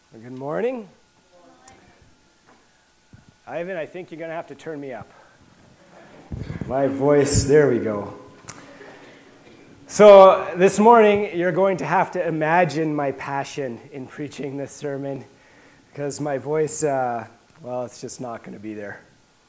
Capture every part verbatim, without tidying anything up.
Well, good morning. Ivan, I think you're going to have to turn me up. My voice, there we go. So this morning, you're going to have to imagine my passion in preaching this sermon because my voice, uh, well, it's just not going to be there.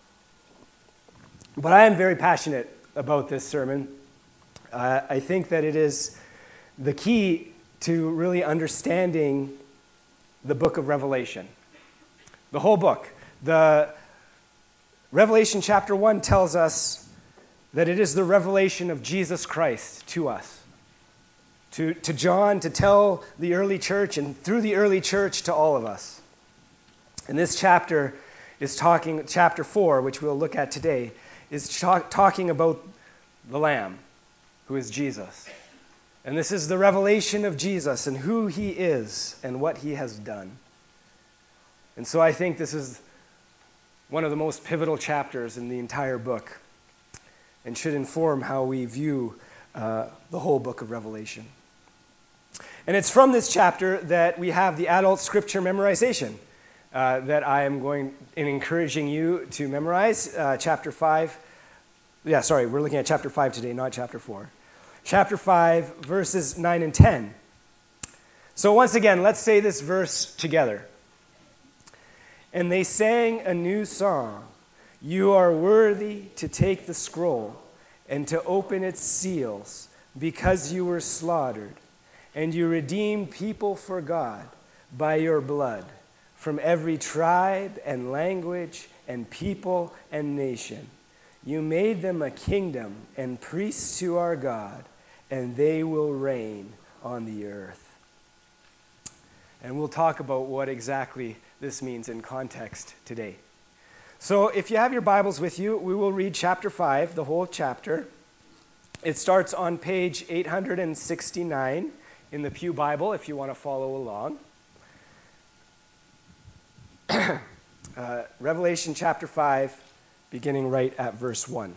But I am very passionate about this sermon. Uh, I think that it is the key to really understanding the book of Revelation. The whole book. The Revelation chapter one tells us that it is the revelation of Jesus Christ to us. To, to John, to tell the early church, and through the early church to all of us. And this chapter is talking, chapter four, which we'll look at today, is ch- talking about the Lamb, who is Jesus. And this is the revelation of Jesus and who he is and what he has done. And so I think this is one of the most pivotal chapters in the entire book and should inform how we view uh, the whole book of Revelation. And it's from this chapter that we have the adult scripture memorization uh, that I am going and encouraging you to memorize. Uh, chapter five. Yeah, sorry, we're looking at chapter five today, not chapter four. Chapter five, verses nine and ten. So once again, let's say this verse together. And they sang a new song. You are worthy to take the scroll and to open its seals, because you were slaughtered, and you redeemed people for God by your blood from every tribe and language and people and nation. You made them a kingdom and priests to our God, and they will reign on the earth. And we'll talk about what exactly this means in context today. So if you have your Bibles with you, we will read chapter five, the whole chapter. It starts on page eight hundred sixty-nine in the Pew Bible, if you want to follow along. uh, Revelation chapter five, beginning right at verse one.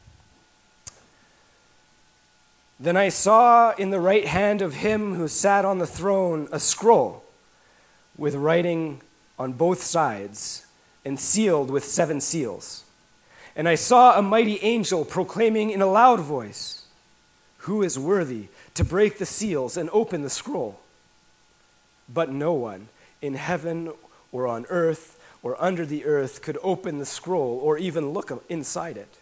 Then I saw in the right hand of him who sat on the throne a scroll with writing on both sides and sealed with seven seals. And I saw a mighty angel proclaiming in a loud voice, "Who is worthy to break the seals and open the scroll?" But no one in heaven or on earth or under the earth could open the scroll or even look inside it.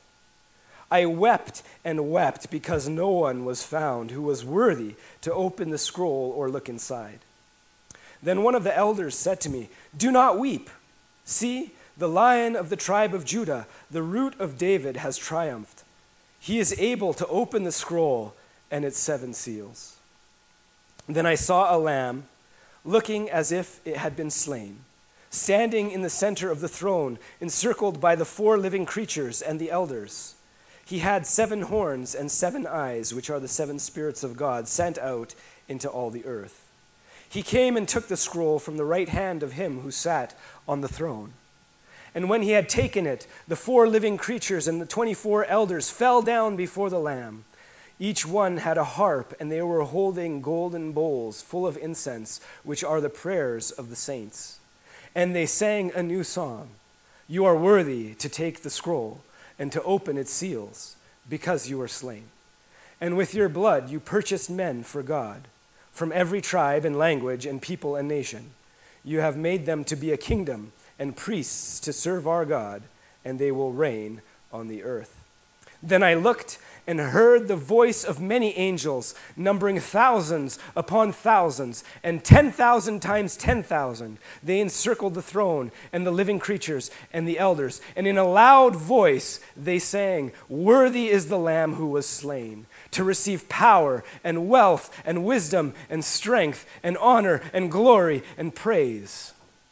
I wept and wept because no one was found who was worthy to open the scroll or look inside. Then one of the elders said to me, "Do not weep. See, the Lion of the tribe of Judah, the Root of David, has triumphed. He is able to open the scroll and its seven seals." Then I saw a lamb, looking as if it had been slain, standing in the center of the throne, encircled by the four living creatures and the elders. He had seven horns and seven eyes, which are the seven spirits of God sent out into all the earth. He came and took the scroll from the right hand of him who sat on the throne. And when he had taken it, the four living creatures and the twenty-four elders fell down before the Lamb. Each one had a harp, and they were holding golden bowls full of incense, which are the prayers of the saints. And they sang a new song. You are worthy to take the scroll and to open its seals, because you were slain. And with your blood you purchased men for God, from every tribe and language and people and nation. You have made them to be a kingdom and priests to serve our God, and they will reign on the earth. Then I looked and heard the voice of many angels, numbering thousands upon thousands, and ten thousand times ten thousand. They encircled the throne and the living creatures and the elders, and in a loud voice they sang, "Worthy is the Lamb who was slain, to receive power and wealth and wisdom and strength and honor and glory and praise."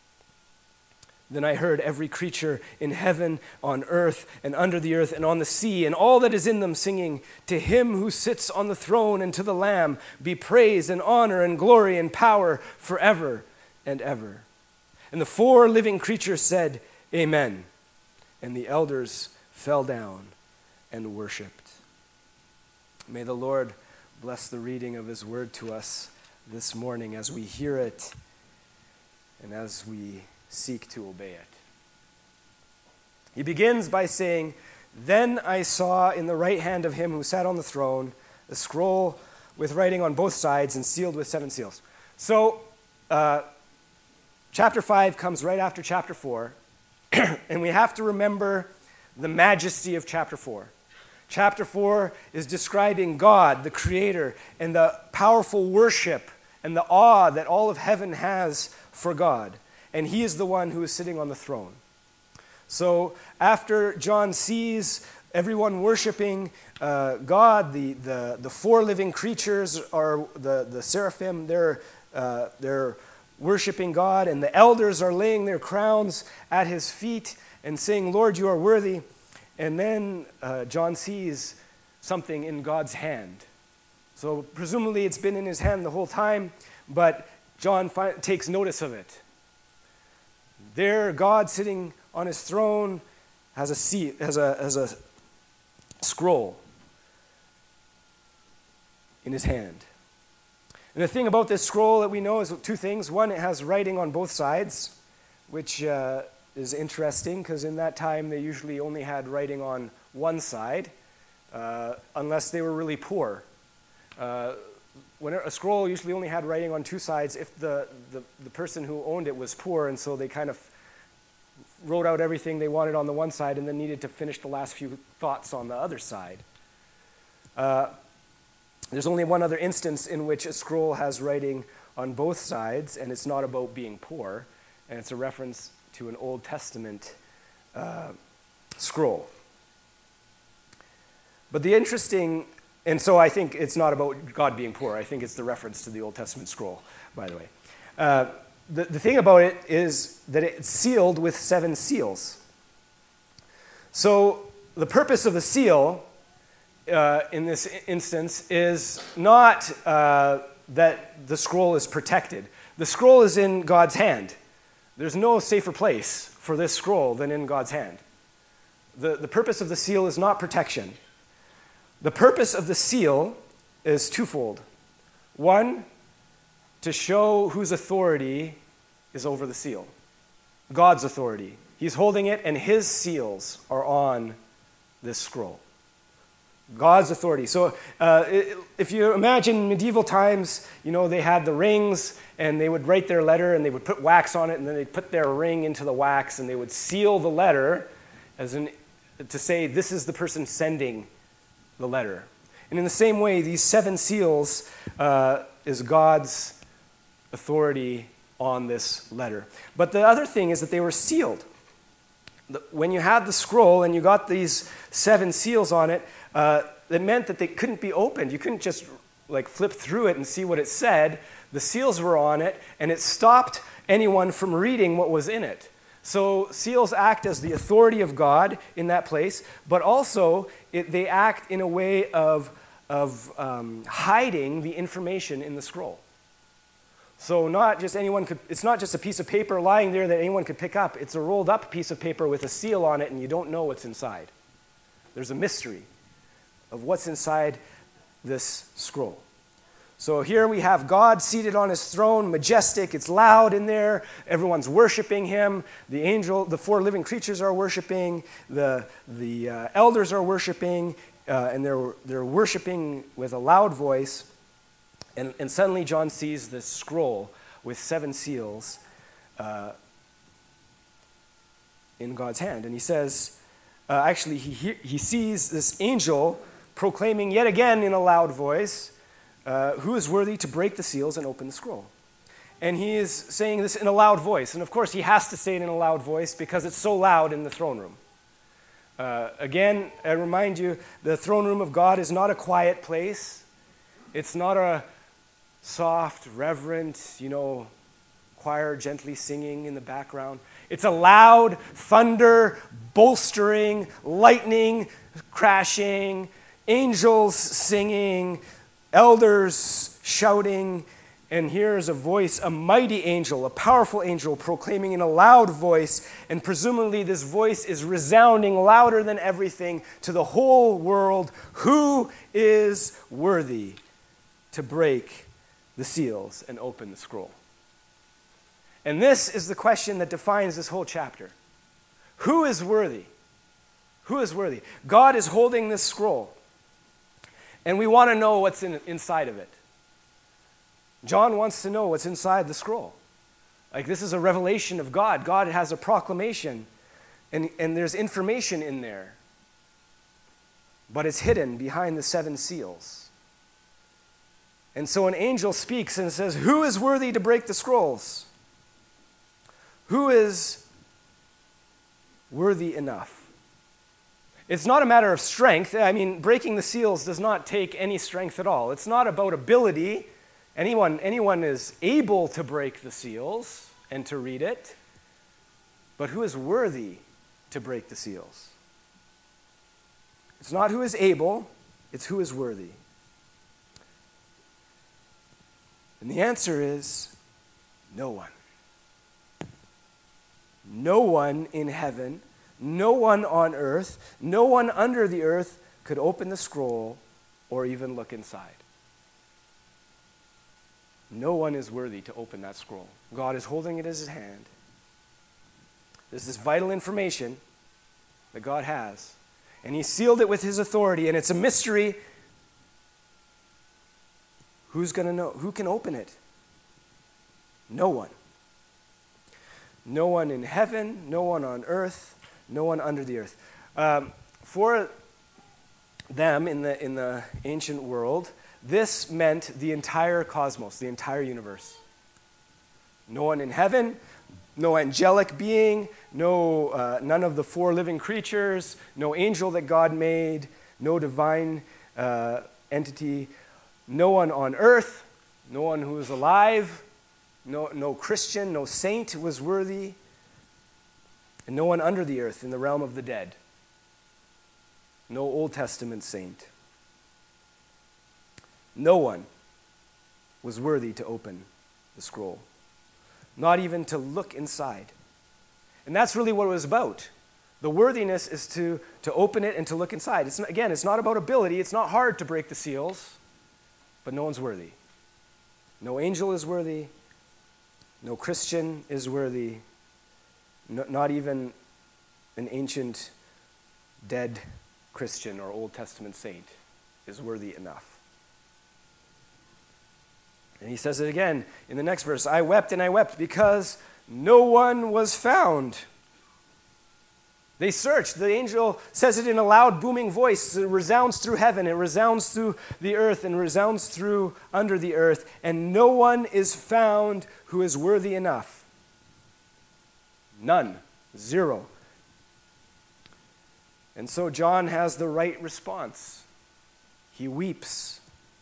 Then I heard every creature in heaven, on earth, and under the earth, and on the sea, and all that is in them singing, "To him who sits on the throne and to the Lamb be praise and honor and glory and power forever and ever." And the four living creatures said, "Amen." And the elders fell down and worshipped. May the Lord bless the reading of his word to us this morning as we hear it. and as we seek to obey it. He begins by saying, "Then I saw in the right hand of him who sat on the throne a scroll with writing on both sides and sealed with seven seals." So, uh, chapter five comes right after chapter four, and we have to remember the majesty of chapter four. Chapter four is describing God, the Creator, and the powerful worship and the awe that all of heaven has for God. And he is the one who is sitting on the throne. So after John sees everyone worshiping uh, God, the, the, the four living creatures are the, the seraphim, they're, uh, they're worshiping God, and the elders are laying their crowns at his feet and saying, "Lord, you are worthy." And then uh, John sees something in God's hand. So presumably it's been in his hand the whole time, but John fi- takes notice of it. There, God sitting on his throne has a seat, has a, has a scroll in his hand. And the thing about this scroll that we know is two things. One, it has writing on both sides, which uh, is interesting because in that time they usually only had writing on one side, uh, unless they were really poor. Uh, when a scroll usually only had writing on two sides if the, the, the person who owned it was poor, and so they kind of wrote out everything they wanted on the one side and then needed to finish the last few thoughts on the other side. Uh, there's only one other instance in which a scroll has writing on both sides, and it's not about being poor, and it's a reference to an Old Testament uh, scroll. But the interesting, and so I think it's not about God being poor. I think it's the reference to the Old Testament scroll, by the way. Uh, the, the thing about it is that it's sealed with seven seals. So the purpose of the seal uh, in this instance is not uh, that the scroll is protected. The scroll is in God's hand. There's no safer place for this scroll than in God's hand. The, the purpose of the seal is not protection. The purpose of the seal is twofold. One, to show whose authority is over the seal. God's authority. He's holding it, and his seals are on this scroll. God's authority. So uh, if you imagine medieval times, you know, they had the rings, and they would write their letter, and they would put wax on it, and then they'd put their ring into the wax, and they would seal the letter as an, to say, this is the person sending the letter. And in the same way, these seven seals uh, is God's authority on this letter. But the other thing is that they were sealed. When you had the scroll and you got these seven seals on it, uh, it meant that they couldn't be opened. You couldn't just like flip through it and see what it said. The seals were on it, and it stopped anyone from reading what was in it. So seals act as the authority of God in that place, but also it, they act in a way of, of um, hiding the information in the scroll. So not just anyone could, it's not just a piece of paper lying there that anyone could pick up. It's a rolled up piece of paper with a seal on it, and you don't know what's inside. There's a mystery of what's inside this scroll. So here we have God seated on his throne, majestic. It's loud in there. Everyone's worshiping him. The angel, the four living creatures are worshiping. The, the uh, elders are worshiping, uh, and they're, they're worshiping with a loud voice. And, and suddenly John sees this scroll with seven seals uh, in God's hand. And he says, uh, actually, he, he, he sees this angel proclaiming yet again in a loud voice, Uh, who is worthy to break the seals and open the scroll? And he is saying this in a loud voice. And of course, he has to say it in a loud voice because it's so loud in the throne room. Uh, again, I remind you, the throne room of God is not a quiet place. It's not a soft, reverent, you know, choir gently singing in the background. It's a loud, thunder, bolstering, lightning crashing, angels singing, elders shouting, and here's a voice, a mighty angel, a powerful angel proclaiming in a loud voice, and presumably this voice is resounding louder than everything to the whole world. Who is worthy to break the seals and open the scroll? And this is the question that defines this whole chapter. Who is worthy? Who is worthy? God is holding this scroll, and we want to know what's in, inside of it. John wants to know what's inside the scroll. Like, this is a revelation of God. God has a proclamation, and, and there's information in there, but it's hidden behind the seven seals. And so an angel speaks and says, who is worthy to break the scrolls? Who is worthy enough? It's not a matter of strength. I mean, breaking the seals does not take any strength at all. It's not about ability. Anyone, anyone is able to break the seals and to read it. But who is worthy to break the seals? It's not who is able, it's who is worthy. And the answer is no one. No one in heaven, no one on earth, no one under the earth could open the scroll or even look inside. No one is worthy to open that scroll. God is holding it in his hand. This is vital information that God has. And he sealed it with his authority, and it's a mystery. Who's going to know? Who can open it? No one. No one in heaven, no one on earth, no one under the earth. Um, for them in the, in the ancient world, this meant the entire cosmos, the entire universe. No one in heaven, no angelic being, no, uh, none of the four living creatures, no angel that God made, no divine uh, entity, no one on earth, no one who is alive, no, no Christian, no saint was worthy, and no one under the earth in the realm of the dead. No Old Testament saint. No one was worthy to open the scroll, not even to look inside. And that's really what it was about. The worthiness is to, to open it and to look inside. It's, again, it's not about ability. It's not hard to break the seals, but no one's worthy. No angel is worthy. No Christian is worthy. No, not even an ancient dead Christian or Old Testament saint is worthy enough. And he says it again in the next verse. I wept and I wept because no one was found. They searched. The angel says it in a loud, booming voice. It resounds through heaven. It resounds through the earth and resounds through under the earth. And no one is found who is worthy enough. None. Zero. And so John has the right response. He weeps.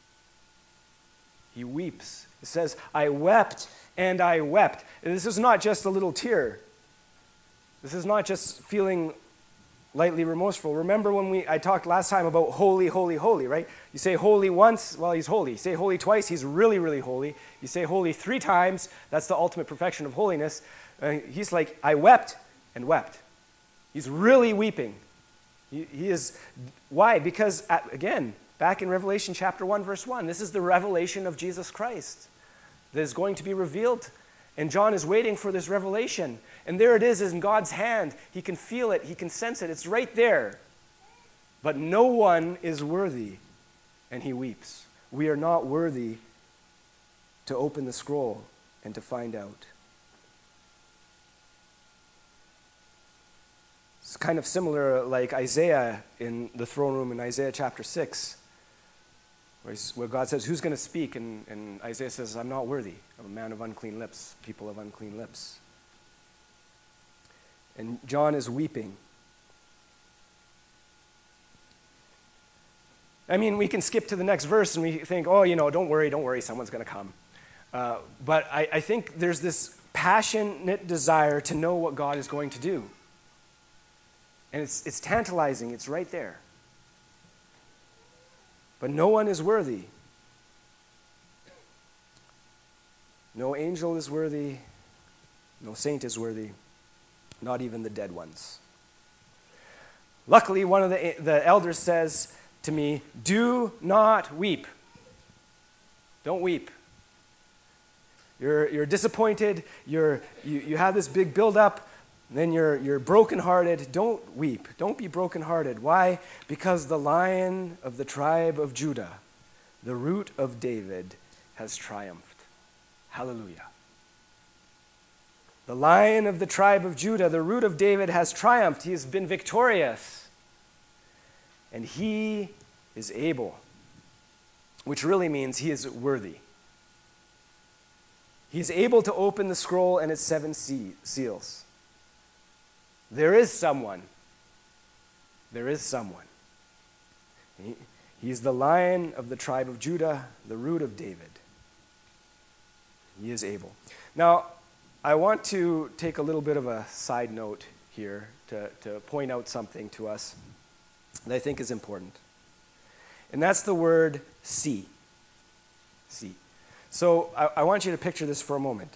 He weeps. It says, I wept and I wept. And this is not just a little tear. This is not just feeling lightly remorseful. Remember when we I talked last time about holy, holy, holy, right? You say holy once, well, he's holy. You say holy twice, he's really, really holy. You say holy three times, that's the ultimate perfection of holiness. Uh, he's like, I wept and wept. He's really weeping. He, he is, why? Because, at, again, back in Revelation chapter one, verse one, this is the revelation of Jesus Christ that is going to be revealed. And John is waiting for this revelation. And there it is, is in God's hand. He can feel it. He can sense it. It's right there. But no one is worthy. And he weeps. We are not worthy to open the scroll and to find out. It's kind of similar like Isaiah in the throne room in Isaiah chapter six. Where, where God says, who's going to speak? And, and Isaiah says, I'm not worthy. I'm a man of unclean lips, people of unclean lips. And John is weeping. I mean, we can skip to the next verse and we think, oh, you know, don't worry, don't worry, someone's going to come. Uh, but I, I think there's this passionate desire to know what God is going to do. And it's, it's tantalizing. It's right there. But no one is worthy. No angel is worthy. No saint is worthy. Not even the dead ones. Luckily, one of the, the elders says to me, do not weep. Don't weep. You're, you're disappointed. You're, you, you have this big buildup. Then you're, you're brokenhearted. Don't weep. Don't be brokenhearted. Why? Because the Lion of the tribe of Judah, the Root of David, has triumphed. Hallelujah. The Lion of the tribe of Judah, the Root of David, has triumphed. He has been victorious. And he is able, which really means he is worthy. He is able to open the scroll and its seven seals. There is someone. There is someone. He, he is the Lion of the tribe of Judah, the Root of David. He is able. Now, I want to take a little bit of a side note here to, to point out something to us that I think is important. And that's the word see. See. So I, I want you to picture this for a moment.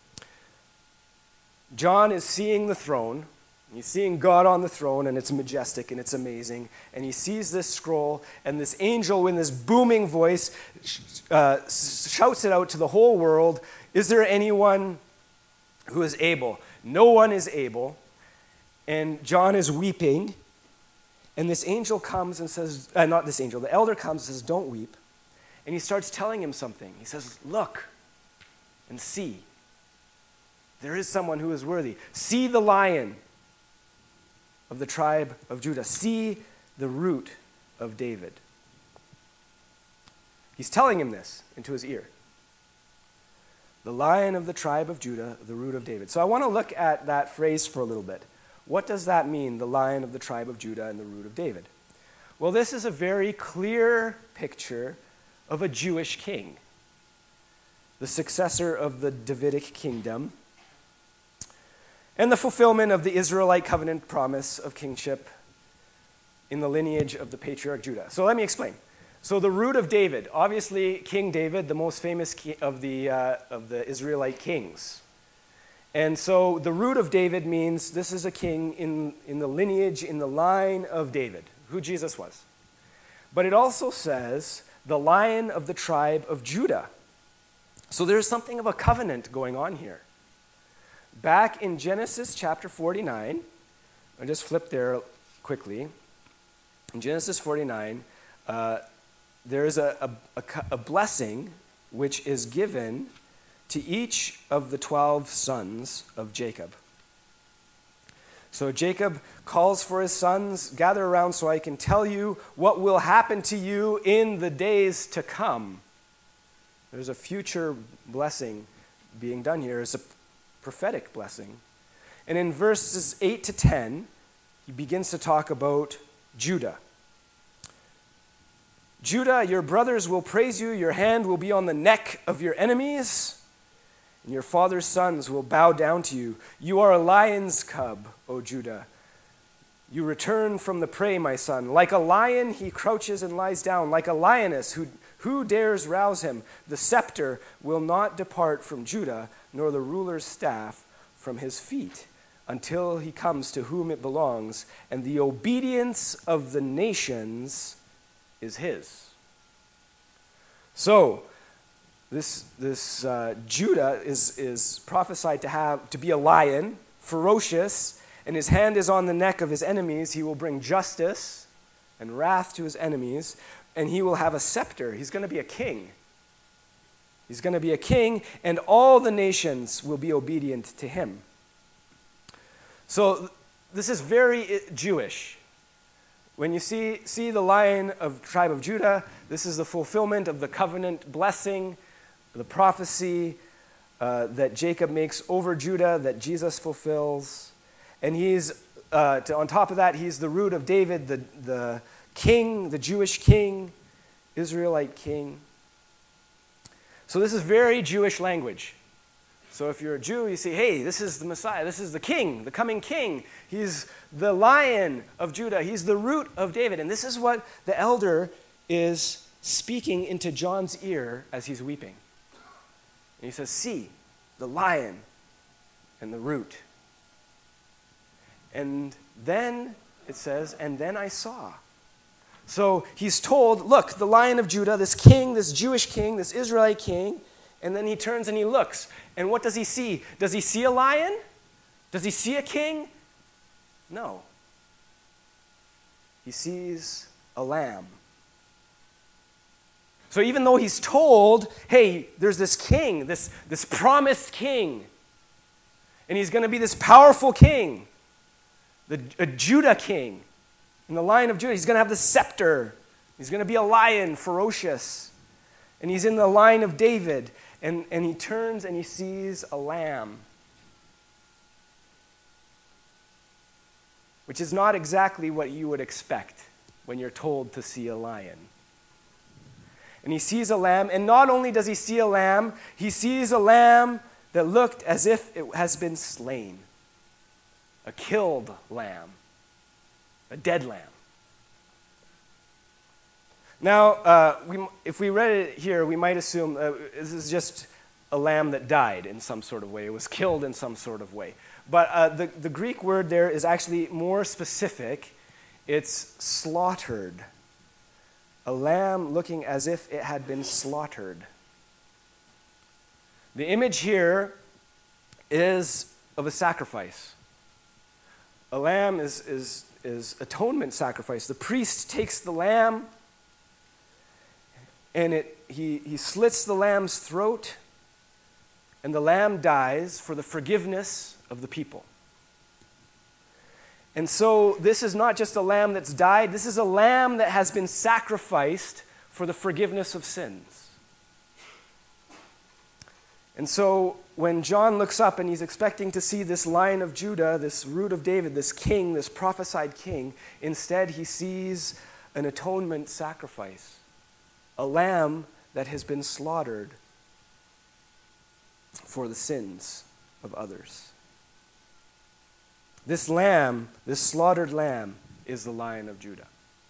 John is seeing the throne. He's seeing God on the throne, and it's majestic and it's amazing. And he sees this scroll, and this angel in this booming voice uh, shouts it out to the whole world. Is there anyone who is able? No one is able. And John is weeping. And this angel comes and says, uh, not this angel, the elder comes and says, don't weep. And he starts telling him something. He says, look and see. There is someone who is worthy. See the Lion of the tribe of Judah. See the Root of David. He's telling him this into his ear. The Lion of the tribe of Judah, the Root of David. So I want to look at that phrase for a little bit. What does that mean, the Lion of the tribe of Judah and the Root of David? Well, this is a very clear picture of a Jewish king, the successor of the Davidic kingdom, and the fulfillment of the Israelite covenant promise of kingship in the lineage of the patriarch Judah. So let me explain. So the Root of David, obviously King David, the most famous of the, uh, of the Israelite kings. And so the Root of David means this is a king in, in the lineage, in the line of David, who Jesus was. But it also says the Lion of the tribe of Judah. So there's something of a covenant going on here. Back in Genesis chapter forty-nine, I'll just flip there quickly. In Genesis forty-nine, uh, there is a, a, a, a blessing which is given to each of the twelve sons of Jacob. So Jacob calls for his sons, gather around so I can tell you what will happen to you in the days to come. There's a future blessing being done here. It's a prophetic blessing. And in verses eight to ten, he begins to talk about Judah. Judah, your brothers will praise you, your hand will be on the neck of your enemies, and your father's sons will bow down to you. You are a lion's cub, O Judah. You return from the prey, my son. Like a lion, he crouches and lies down. Like a lioness, who, who dares rouse him? The scepter will not depart from Judah, nor the ruler's staff from his feet, until he comes to whom it belongs, and the obedience of the nations is his. So, this, this uh, Judah is, is prophesied to have to be a lion, ferocious, and his hand is on the neck of his enemies. He will bring justice and wrath to his enemies, and he will have a scepter. He's going to be a king. He's going to be a king, and all the nations will be obedient to him. So this is very Jewish. When you see, see the Lion of the tribe of Judah, this is the fulfillment of the covenant blessing, the prophecy uh, that Jacob makes over Judah, that Jesus fulfills. And he's, uh, to, on top of that, he's the Root of David, the, the king, the Jewish king, Israelite king. So this is very Jewish language. So if you're a Jew, you say, hey, this is the Messiah. This is the king, the coming king. He's the Lion of Judah. He's the Root of David. And this is what the elder is speaking into John's ear as he's weeping. And he says, see, the Lion and the Root. And then it says, and then I saw. So he's told, look, the Lion of Judah, this king, this Jewish king, this Israelite king, And then he turns and he looks. And what does he see? Does he see a lion? Does he see a king? No. He sees a lamb. So even though he's told, hey, there's this king, this, this promised king, and he's going to be this powerful king, the, a Judah king, in the line of Judah. He's going to have the scepter. He's going to be a lion, ferocious. And he's in the line of David. And, and he turns and he sees a lamb, which is not exactly what you would expect when you're told to see a lion. And he sees a lamb, and not only does he see a lamb, he sees a lamb that looked as if it has been slain. A killed lamb. A dead lamb. Now, uh, we, if we read it here, we might assume uh, this is just a lamb that died in some sort of way. It was killed in some sort of way. But uh, the, the Greek word there is actually more specific. It's slaughtered. A lamb looking as if it had been slaughtered. The image here is of a sacrifice. A lamb is, is, is atonement sacrifice. The priest takes the lamb and it, he, he slits the lamb's throat, and the lamb dies for the forgiveness of the people. And so this is not just a lamb that's died. This is a lamb that has been sacrificed for the forgiveness of sins. And so when John looks up and he's expecting to see this Lion of Judah, this Root of David, this king, this prophesied king, instead he sees an atonement sacrifice. A lamb that has been slaughtered for the sins of others. This lamb, this slaughtered lamb, is the Lion of Judah.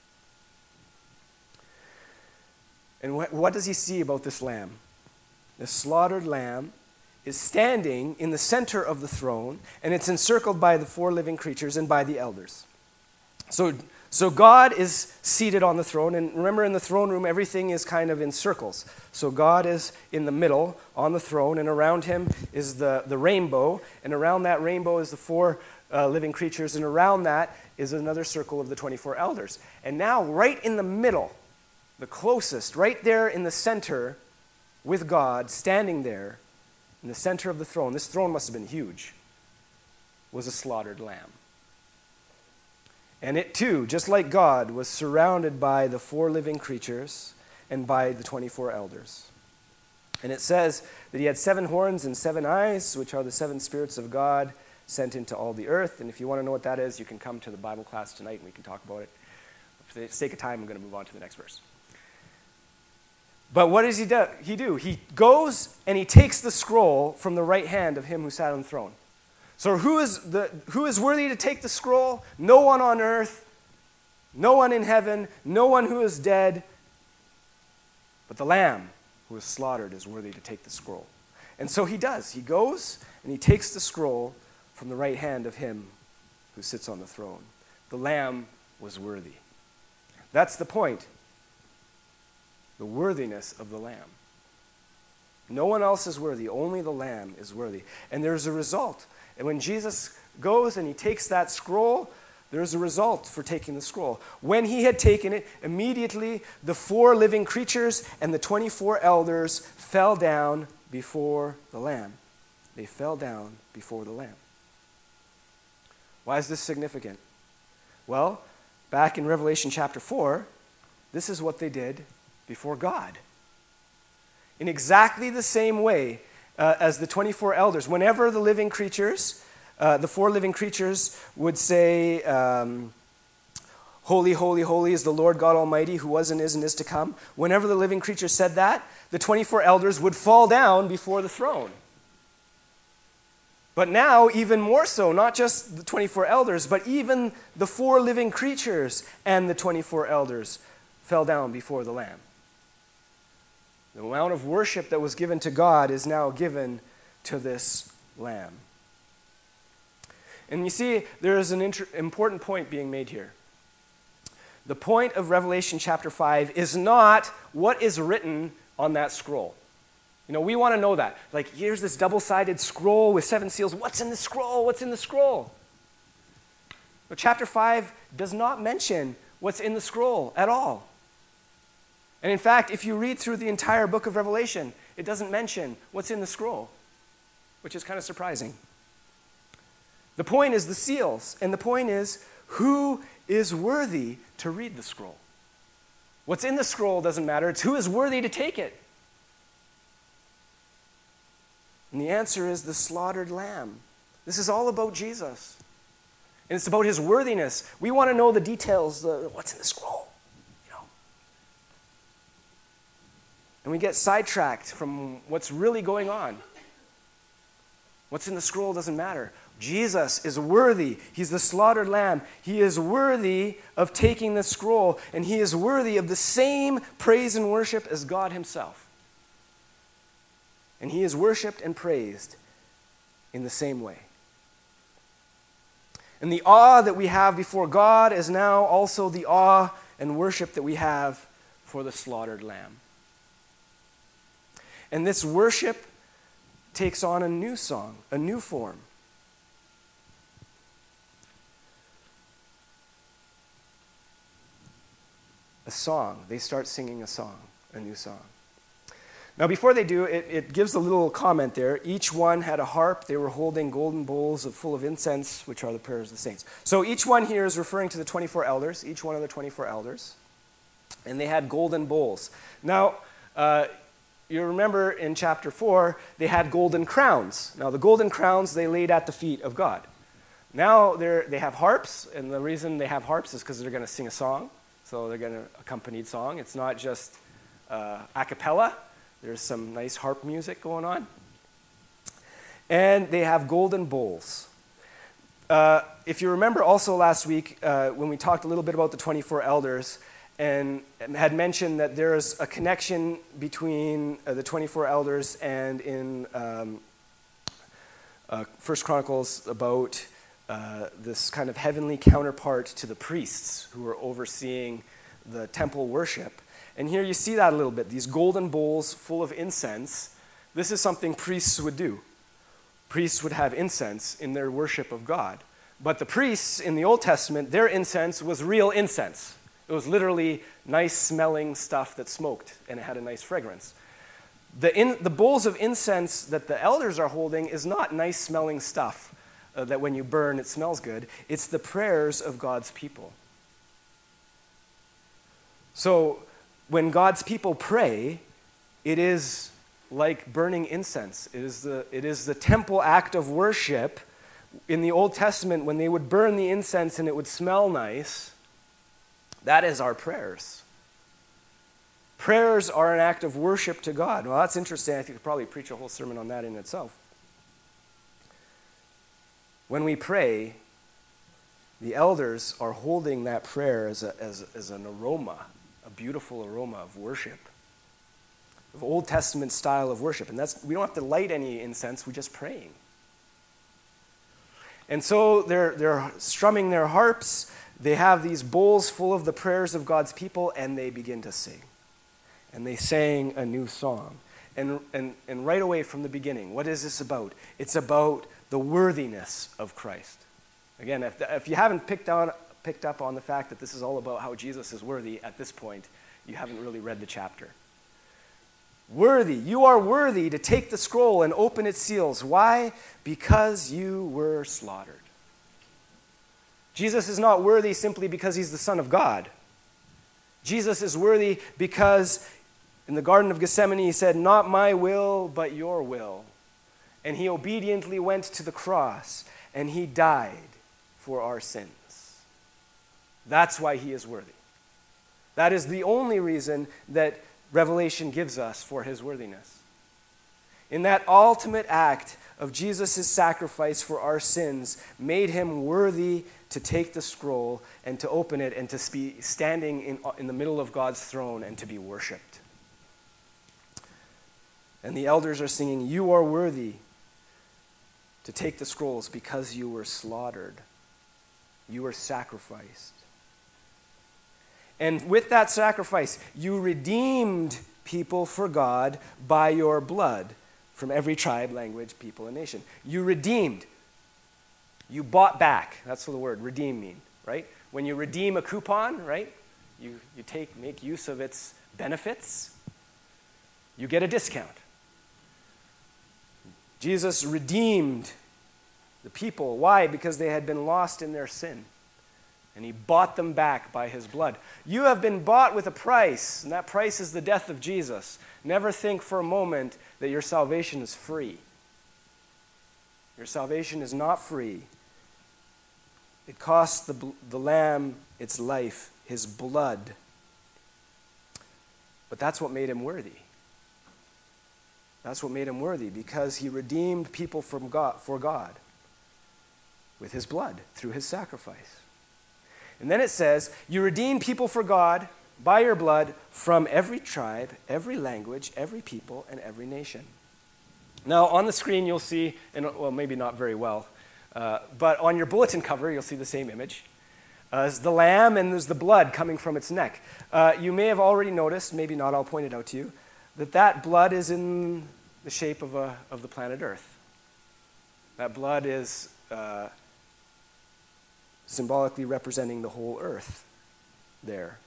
And what, what does he see about this lamb? This slaughtered lamb is standing in the center of the throne, and it's encircled by the four living creatures and by the elders. So, so God is seated on the throne, and remember in the throne room, everything is kind of in circles. So God is in the middle on the throne, and around him is the, the rainbow, and around that rainbow is the four uh, living creatures, and around that is another circle of the twenty-four elders. And now, right in the middle, the closest, right there in the center, with God, standing there in the center of the throne, this throne must have been huge, was a slaughtered lamb. And it too, just like God, was surrounded by the four living creatures and by the twenty-four elders. And it says that he had seven horns and seven eyes, which are the seven spirits of God sent into all the earth. And if you want to know what that is, you can come to the Bible class tonight and we can talk about it. For the sake of time, I'm going to move on to the next verse. But what does he do? He do? He goes and he takes the scroll from the right hand of him who sat on the throne. So who is, the, who is worthy to take the scroll? No one on earth, no one in heaven, no one who is dead, but the Lamb who was slaughtered is worthy to take the scroll. And so he does. He goes and he takes the scroll from the right hand of him who sits on the throne. The Lamb was worthy. That's the point. The worthiness of the Lamb. No one else is worthy. Only the Lamb is worthy. And there's a result. And when Jesus goes and he takes that scroll, there's a result for taking the scroll. When he had taken it, immediately the four living creatures and the twenty-four elders fell down before the Lamb. They fell down before the Lamb. Why is this significant? Well, back in Revelation chapter four, this is what they did before God. In exactly the same way uh, as the twenty-four elders, whenever the living creatures, uh, the four living creatures would say, um, holy, holy, holy is the Lord God Almighty, who was and is and is to come. Whenever the living creatures said that, the twenty-four elders would fall down before the throne. But now, even more so, not just the twenty-four elders, but even the four living creatures and the twenty-four elders fell down before the Lamb. The amount of worship that was given to God is now given to this Lamb. And you see, there is an inter- important point being made here. The point of Revelation chapter five is not what is written on that scroll. You know, we want to know that. Like, here's this double-sided scroll with seven seals. What's in the scroll? What's in the scroll? But chapter five does not mention what's in the scroll at all. And in fact, if you read through the entire book of Revelation, it doesn't mention what's in the scroll, which is kind of surprising. The point is the seals, and the point is who is worthy to read the scroll. What's in the scroll doesn't matter. It's who is worthy to take it. And the answer is the slaughtered lamb. This is all about Jesus. And it's about his worthiness. We want to know the details, the, what's in the scroll, you know. And we get sidetracked from what's really going on. What's in the scroll doesn't matter. Jesus is worthy. He's the slaughtered lamb. He is worthy of taking the scroll, and he is worthy of the same praise and worship as God himself. And he is worshiped and praised in the same way. And the awe that we have before God is now also the awe and worship that we have for the slaughtered lamb. And this worship takes on a new song, a new form. A song. They start singing a song, a new song. Now, before they do, it, it gives a little comment there. Each one had a harp. They were holding golden bowls of, full of incense, which are the prayers of the saints. So each one here is referring to the twenty-four elders, each one of the twenty-four elders. And they had golden bowls. Now, uh, you remember in chapter four, they had golden crowns. Now, the golden crowns they laid at the feet of God. Now, they're, they have harps, and the reason they have harps is because they're going to sing a song. So they're going to accompanied song. It's not just uh, a cappella. There's some nice harp music going on. And they have golden bowls. Uh, if you remember also last week uh, when we talked a little bit about the twenty-four elders and had mentioned that there's a connection between uh, the twenty-four elders and in um, uh, First Chronicles about uh, this kind of heavenly counterpart to the priests who were overseeing the temple worship. And here you see that a little bit, these golden bowls full of incense. This is something priests would do. Priests would have incense in their worship of God. But the priests in the Old Testament, their incense was real incense. It was literally nice smelling stuff that smoked, and it had a nice fragrance. The, in, the bowls of incense that the elders are holding is not nice smelling stuff uh, that when you burn it smells good. It's the prayers of God's people. So, when God's people pray, it is like burning incense. It is the, it is the temple act of worship. In the Old Testament, when they would burn the incense and it would smell nice, that is our prayers. Prayers are an act of worship to God. Well, that's interesting. I could probably preach a whole sermon on that in itself. When we pray, the elders are holding that prayer as, a, as, as an aroma, a beautiful aroma of worship, of Old Testament style of worship. And that's, we don't have to light any incense, we're just praying. And so they're, they're strumming their harps, they have these bowls full of the prayers of God's people, and they begin to sing. And they sang a new song. And, and, and right away from the beginning, what is this about? It's about the worthiness of Christ. Again, if, if you haven't picked on, picked up on the fact that this is all about how Jesus is worthy at this point, you haven't really read the chapter. Worthy, you are worthy to take the scroll and open its seals. Why? Because you were slaughtered. Jesus is not worthy simply because he's the Son of God. Jesus is worthy because in the Garden of Gethsemane he said, "Not my will, but your will." And he obediently went to the cross and he died for our sins. That's why he is worthy. That is the only reason that Revelation gives us for his worthiness. In that ultimate act of Jesus' sacrifice for our sins made him worthy to take the scroll and to open it and to be standing in, in the middle of God's throne and to be worshipped. And the elders are singing, "You are worthy to take the scrolls because you were slaughtered. You were sacrificed. And with that sacrifice, you redeemed people for God by your blood from every tribe, language, people, and nation. You redeemed. You bought back. That's what the word redeem means, right? When you redeem a coupon, right, you, you take make use of its benefits, you get a discount. Jesus redeemed the people. Why? Because they had been lost in their sin. And he bought them back by his blood. You have been bought with a price, and that price is the death of Jesus. Never think for a moment that your salvation is free. Your salvation is not free. It cost the, the Lamb its life, his blood. But that's what made him worthy. That's what made him worthy, because he redeemed people from God, for God with his blood through his sacrifice. And then it says, you redeem people for God by your blood from every tribe, every language, every people, and every nation. Now, on the screen you'll see, and well, maybe not very well, uh, but on your bulletin cover you'll see the same image. Uh, there's the lamb and there's the blood coming from its neck. Uh, you may have already noticed, maybe not, I'll point it out to you, that that blood is in the shape of, a, of the planet Earth. That blood is uh, symbolically representing the whole earth there.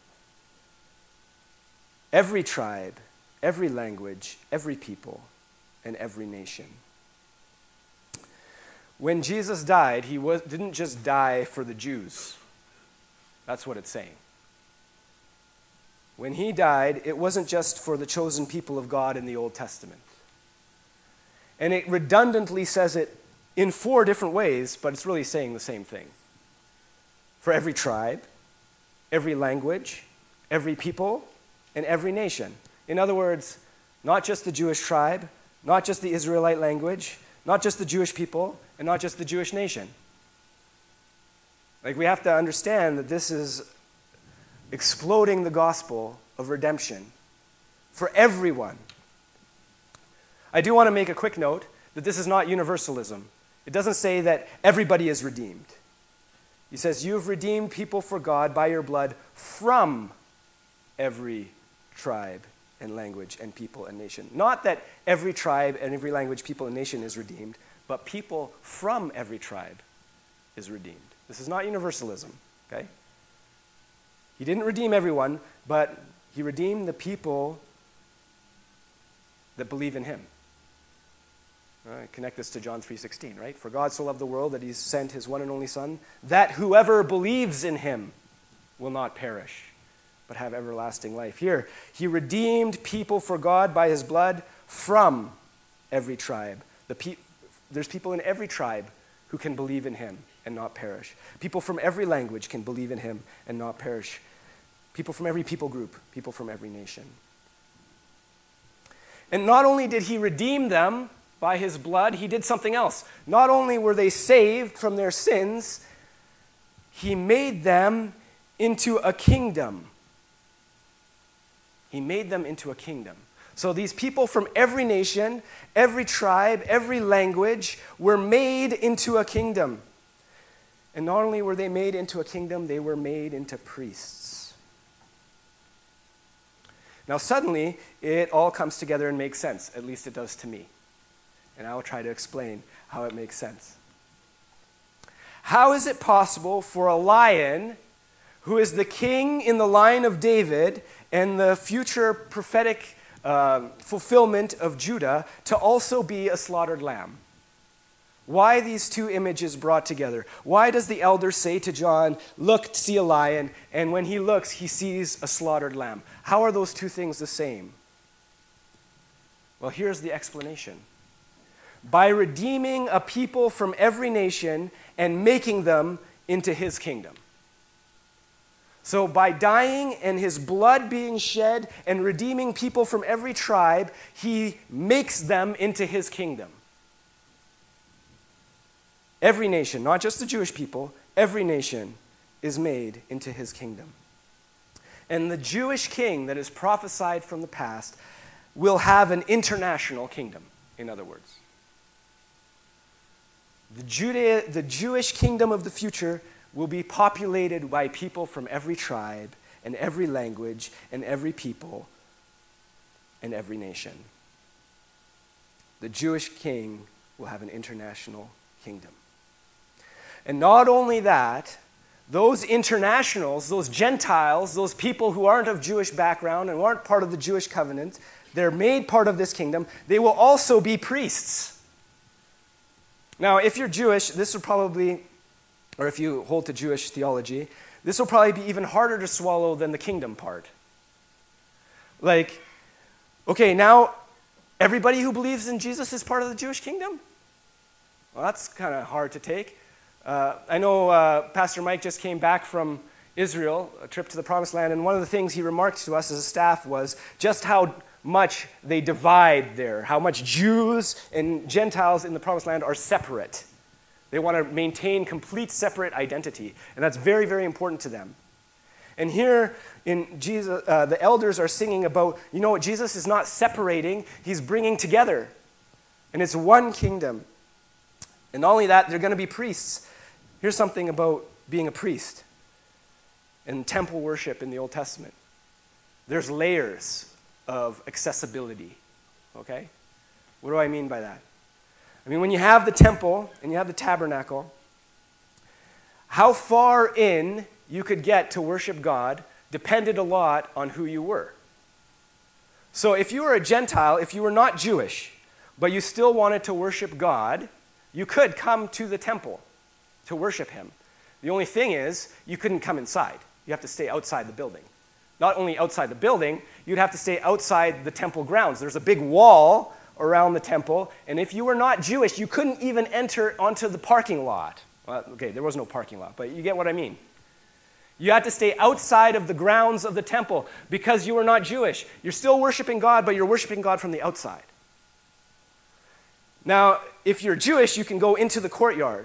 Every tribe, every language, every people, and every nation. When Jesus died, he was, didn't just die for the Jews. That's what it's saying. When he died, it wasn't just for the chosen people of God in the Old Testament. And it redundantly says it in four different ways, but it's really saying the same thing. For every tribe, every language, every people, and every nation. In other words, not just the Jewish tribe, not just the Israelite language, not just the Jewish people, and not just the Jewish nation. Like, we have to understand that this is exploding the gospel of redemption for everyone. I do want to make a quick note that this is not universalism. It doesn't say that everybody is redeemed. He says, you have redeemed people for God by your blood from every tribe and language and people and nation. Not that every tribe and every language, people, and nation is redeemed, but people from every tribe is redeemed. This is not universalism, okay? He didn't redeem everyone, but he redeemed the people that believe in him. All right, connect this to John three sixteen, right? For God so loved the world that he sent his one and only Son, that whoever believes in him will not perish, but have everlasting life. Here, he redeemed people for God by his blood from every tribe. The pe- There's people in every tribe who can believe in him and not perish. People from every language can believe in him and not perish. People from every people group, people from every nation. And not only did he redeem them by his blood, he did something else. Not only were they saved from their sins, he made them into a kingdom. He made them into a kingdom. So these people from every nation, every tribe, every language were made into a kingdom. And not only were they made into a kingdom, they were made into priests. Now suddenly, it all comes together and makes sense. At least it does to me. And I will try to explain how it makes sense. How is it possible for a lion, who is the king in the line of David and the future prophetic uh, fulfillment of Judah, to also be a slaughtered lamb? Why these two images brought together? Why does the elder say to John, look, see a lion, and when he looks, he sees a slaughtered lamb? How are those two things the same? Well, here's the explanation. By redeeming a people from every nation and making them into his kingdom. So by dying and his blood being shed and redeeming people from every tribe, he makes them into his kingdom. Every nation, not just the Jewish people, every nation is made into his kingdom. And the Jewish king that is prophesied from the past will have an international kingdom, in other words. The, Judea, the Jewish kingdom of the future will be populated by people from every tribe and every language and every people and every nation. The Jewish king will have an international kingdom. And not only that, those internationals, those Gentiles, those people who aren't of Jewish background and aren't part of the Jewish covenant, they're made part of this kingdom. They will also be priests. Now, if you're Jewish, this will probably, or if you hold to Jewish theology, this will probably be even harder to swallow than the kingdom part. Like, okay, now everybody who believes in Jesus is part of the Jewish kingdom? Well, that's kind of hard to take. Uh, I know uh, Pastor Mike just came back from Israel, a trip to the Promised Land, and one of the things he remarked to us as a staff was just how much they divide there, how much Jews and Gentiles in the Promised Land are separate. They want to maintain complete separate identity, and that's very, very important to them. And here in Jesus, uh, the elders are singing about, you know what, Jesus is not separating, he's bringing together. And it's one kingdom. And not only that, they're going to be priests. Here's something about being a priest and temple worship in the Old Testament. There's layers of accessibility, okay? What do I mean by that? I mean, when you have the temple and you have the tabernacle, how far in you could get to worship God depended a lot on who you were. So if you were a Gentile, if you were not Jewish, but you still wanted to worship God, you could come to the temple to worship him. The only thing is, you couldn't come inside. You have to stay outside the building. Not only outside the building, you'd have to stay outside the temple grounds. There's a big wall around the temple, and if you were not Jewish, you couldn't even enter onto the parking lot. Well, okay, there was no parking lot, but you get what I mean. You had to stay outside of the grounds of the temple because you were not Jewish. You're still worshiping God, but you're worshiping God from the outside. Now, if you're Jewish, you can go into the courtyard.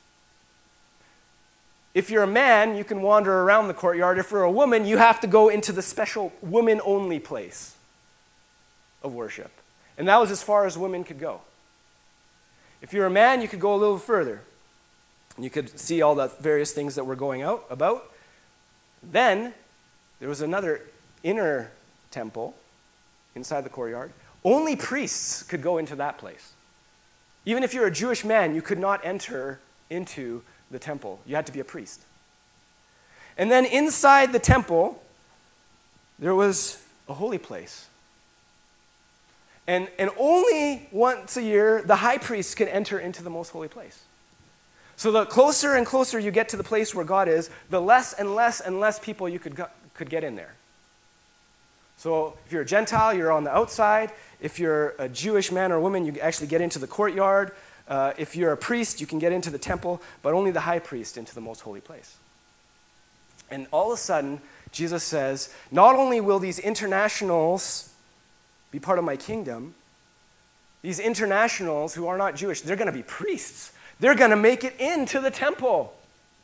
If you're a man, you can wander around the courtyard. If you're a woman, you have to go into the special women-only place of worship. And that was as far as women could go. If you're a man, you could go a little further. You could see all the various things that were going out about. Then, there was another inner temple inside the courtyard. Only priests could go into that place. Even if you're a Jewish man, you could not enter into the temple. You had to be a priest. And then inside the temple, there was a holy place. And, and only once a year, the high priest can enter into the most holy place. So the closer and closer you get to the place where God is, the less and less and less people you could, go, could get in there. So if you're a Gentile, you're on the outside. If you're a Jewish man or woman, you actually get into the courtyard. Uh, if you're a priest, you can get into the temple, but only the high priest into the most holy place. And all of a sudden, Jesus says, not only will these internationals be part of my kingdom, these internationals who are not Jewish, they're going to be priests. They're going to make it into the temple.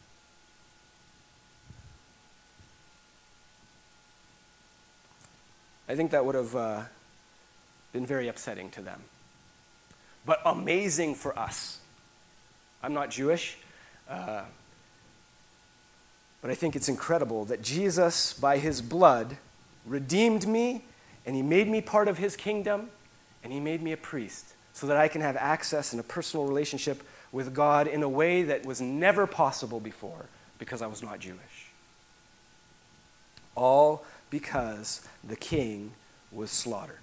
I think that would have uh, been very upsetting to them. But amazing for us. I'm not Jewish, uh, but I think it's incredible that Jesus, by his blood, redeemed me, and he made me part of his kingdom, and he made me a priest so that I can have access and a personal relationship with God in a way that was never possible before because I was not Jewish. All because the king was slaughtered.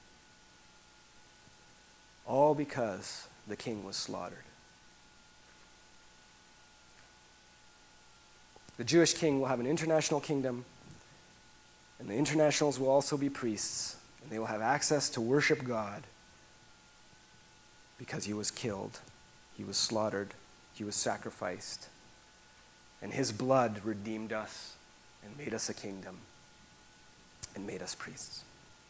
All because the king was slaughtered. The Jewish king will have an international kingdom, and the internationals will also be priests, and they will have access to worship God because he was killed, he was slaughtered, he was sacrificed, and his blood redeemed us and made us a kingdom and made us priests.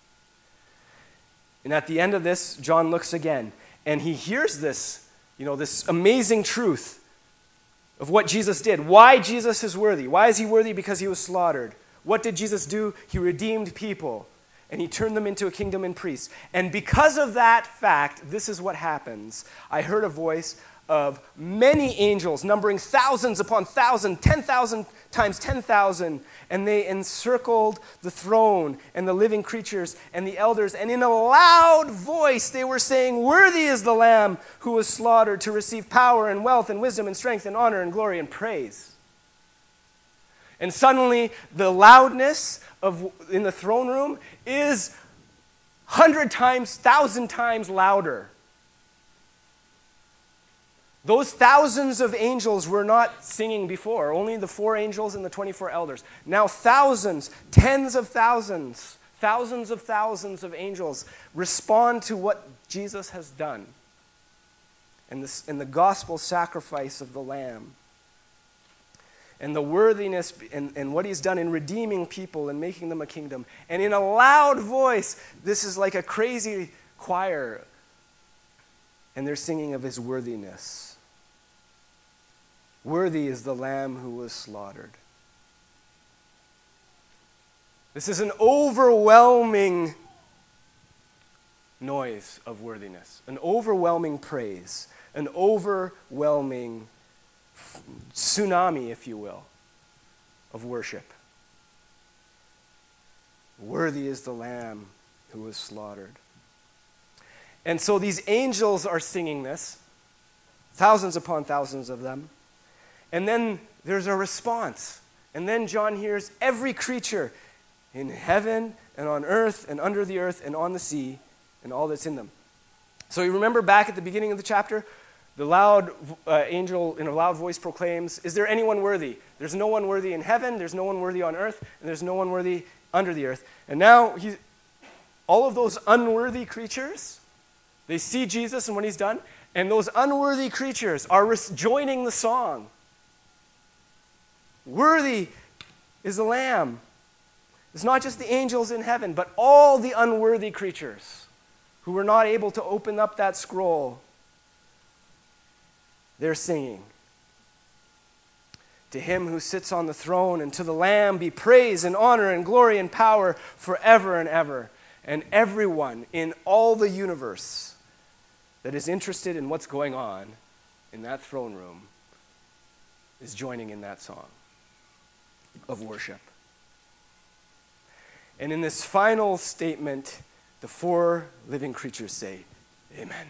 And at the end of this, John looks again, and he hears this, you know, this amazing truth of what Jesus did. Why Jesus is worthy. Why is he worthy? Because he was slaughtered. What did Jesus do? He redeemed people, and he turned them into a kingdom and priests. And because of that fact, this is what happens. I heard a voice of many angels, numbering thousands upon thousands, ten thousand times ten thousand, and they encircled the throne and the living creatures and the elders, and in a loud voice they were saying, "Worthy is the Lamb who was slaughtered to receive power and wealth and wisdom and strength and honor and glory and praise." And suddenly the loudness of in the throne room is hundred times, thousand times louder. Those thousands of angels were not singing before, only the four angels and the twenty-four elders. Now thousands, tens of thousands, thousands of thousands of angels respond to what Jesus has done and, this, and the gospel sacrifice of the Lamb and the worthiness and, and what he's done in redeeming people and making them a kingdom. And in a loud voice, this is like a crazy choir, and they're singing of his worthiness. Worthy is the Lamb who was slaughtered. This is an overwhelming noise of worthiness, an overwhelming praise, an overwhelming tsunami, if you will, of worship. Worthy is the Lamb who was slaughtered. And so these angels are singing this, thousands upon thousands of them. And then there's a response. And then John hears every creature in heaven and on earth and under the earth and on the sea and all that's in them. So you remember back at the beginning of the chapter, the loud uh, angel in a loud voice proclaims, "Is there anyone worthy?" There's no one worthy in heaven, there's no one worthy on earth, and there's no one worthy under the earth. And now he, all of those unworthy creatures, they see Jesus and what he's done, and those unworthy creatures are res- joining the song. Worthy is the Lamb. It's not just the angels in heaven, but all the unworthy creatures who were not able to open up that scroll. They're singing. To him who sits on the throne and to the Lamb be praise and honor and glory and power forever and ever. And everyone in all the universe that is interested in what's going on in that throne room is joining in that song of worship. And in this final statement, the four living creatures say, "Amen."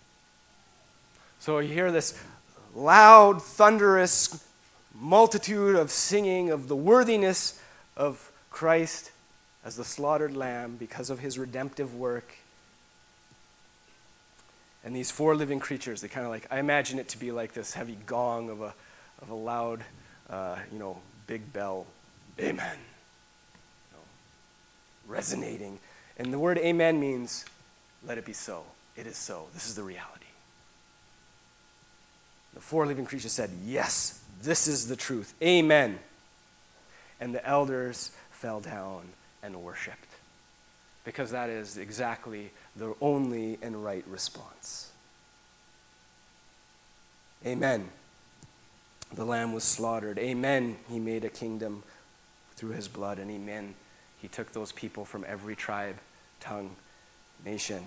So you hear this loud, thunderous multitude of singing of the worthiness of Christ as the slaughtered lamb because of his redemptive work. And these four living creatures, they kind of like, I imagine it to be like this heavy gong of a of a loud, uh, you know, big bell. Amen. You know, resonating. And the word amen means, let it be so. It is so. This is the reality. The four living creatures said, yes, this is the truth. Amen. And the elders fell down and worshiped, because that is exactly the only and right response. Amen. The Lamb was slaughtered. Amen. He made a kingdom through his blood. And amen. He took those people from every tribe, tongue, nation,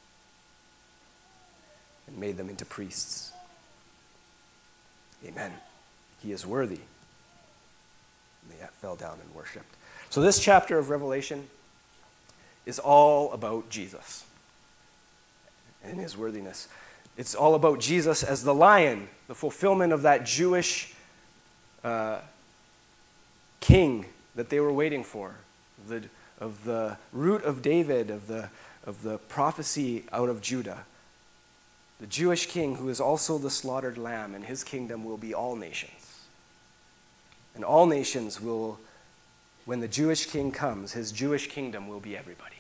and made them into priests. Amen. He is worthy. And they fell down and worshiped. So this chapter of Revelation is all about Jesus and his worthiness. It's all about Jesus as the lion, the fulfillment of that Jewish uh, king that they were waiting for, the, of the root of David, of the, of the prophecy out of Judah. The Jewish king who is also the slaughtered lamb, and his kingdom will be all nations. And all nations will, when the Jewish king comes, his Jewish kingdom will be everybody.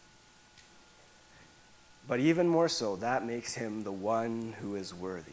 But even more so, that makes him the one who is worthy.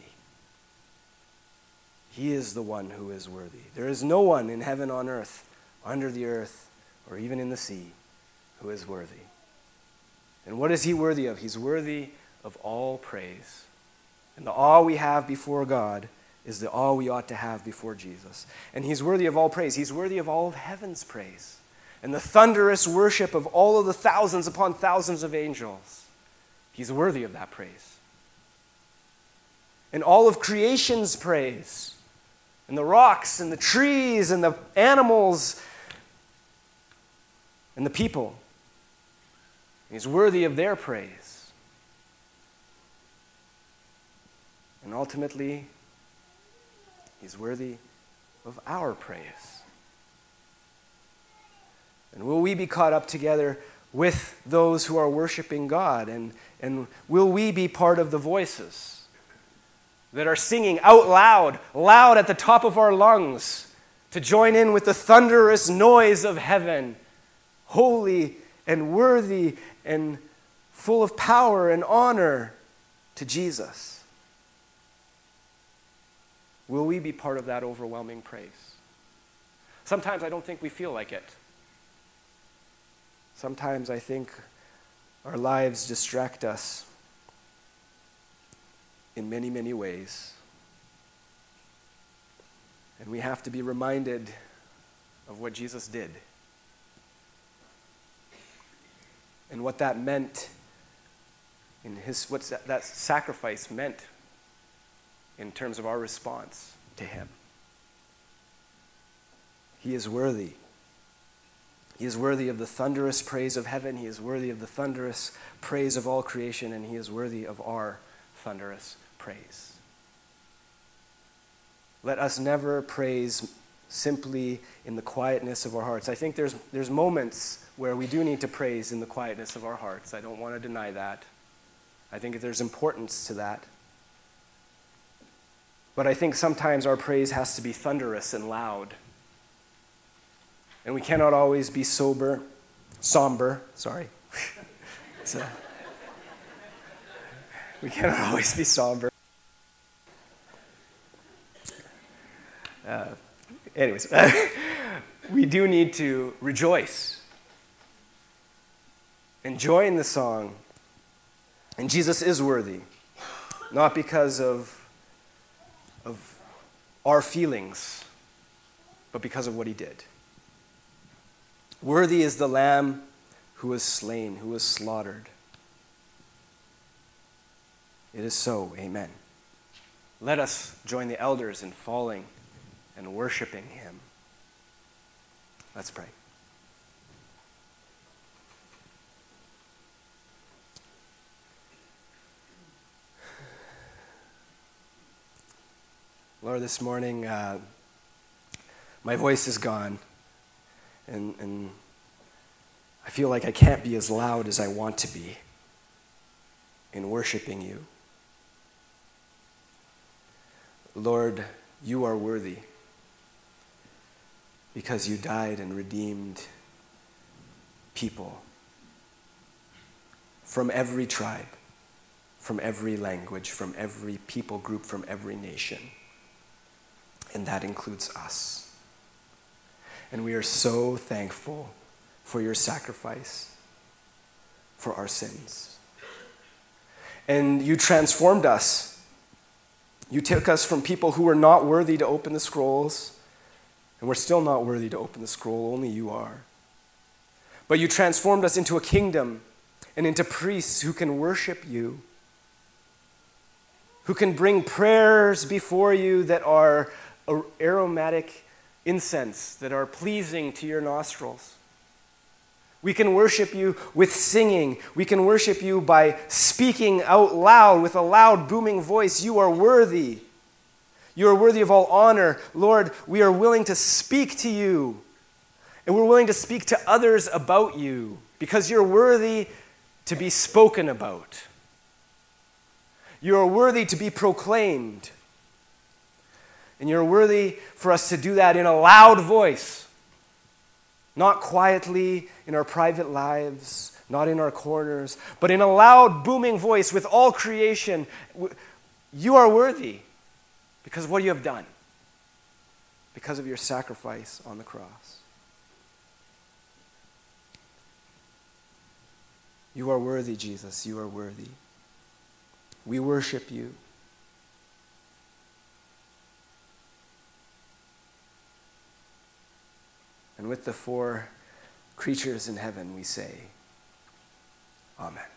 He is the one who is worthy. There is no one in heaven, on earth, under the earth, or even in the sea who is worthy. And what is he worthy of? He's worthy of all praise. And the awe we have before God is the awe we ought to have before Jesus. And he's worthy of all praise. He's worthy of all of heaven's praise and the thunderous worship of all of the thousands upon thousands of angels. He's worthy of that praise. and all of creation's praise, and the rocks and the trees and the animals and the people. He's worthy of their praise. And ultimately, he's worthy of our praise. And will we be caught up together with those who are worshiping God? And, and will we be part of the voices that are singing out loud, loud at the top of our lungs, to join in with the thunderous noise of heaven, holy and worthy and full of power and honor to Jesus? Will we be part of that overwhelming praise? Sometimes I don't think we feel like it. Sometimes I think our lives distract us in many, many ways. And we have to be reminded of what Jesus did and what that meant in his, what that, that sacrifice meant in terms of our response to him. He is worthy. He is worthy of the thunderous praise of heaven. He is worthy of the thunderous praise of all creation, and he is worthy of our thunderous praise. Let us never praise simply in the quietness of our hearts. I think there's, there's moments where we do need to praise in the quietness of our hearts. I don't want to deny that. I think there's importance to that. But I think sometimes our praise has to be thunderous and loud. And we cannot always be sober, somber, sorry. So, we cannot always be somber. Uh, anyways, we do need to rejoice and join the song. And Jesus is worthy, not because of of our feelings, but because of what he did. Worthy is the Lamb who was slain, who was slaughtered. It is so, amen. Let us join the elders in falling and worshiping him. Let's pray. Lord, this morning, uh, my voice is gone, and, and I feel like I can't be as loud as I want to be in worshiping you. Lord, you are worthy because you died and redeemed people from every tribe, from every language, from every people group, from every nation. And that includes us. And we are so thankful for your sacrifice for our sins. And you transformed us. You took us from people who were not worthy to open the scrolls, and we're still not worthy to open the scroll, only you are. But you transformed us into a kingdom and into priests who can worship you, who can bring prayers before you that are aromatic incense, that are pleasing to your nostrils. We can worship you with singing. We can worship you by speaking out loud with a loud booming voice. You are worthy. You are worthy of all honor. Lord, we are willing to speak to you, and we're willing to speak to others about you because you're worthy to be spoken about. You are worthy to be proclaimed. And you're worthy for us to do that in a loud voice, not quietly in our private lives, not in our corners, but in a loud, booming voice with all creation. You are worthy because of what you have done, because of your sacrifice on the cross. You are worthy, Jesus. You are worthy. We worship you. And with the four creatures in heaven, we say, Amen.